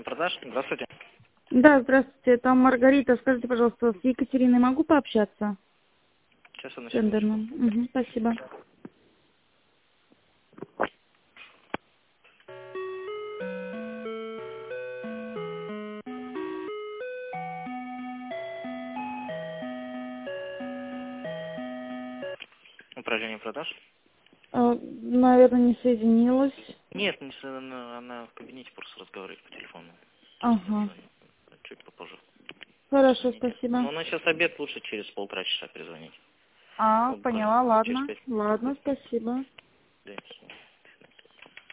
Продаж? Здравствуйте. Да, здравствуйте, это Маргарита. Скажите, пожалуйста, с Екатериной могу пообщаться? Сейчас, одну секундочку. Тендерным. Угу, спасибо. Управление продаж? Наверное, не соединилась. Нет, она в кабинете просто разговаривает по телефону. Сейчас Ага. перезвоню. Чуть попозже. Хорошо, Перезвоните. спасибо. Но у нас сейчас обед, лучше через полтора часа перезвонить. Ну, Поняла, через ладно. 5. Ладно, спасибо. Да,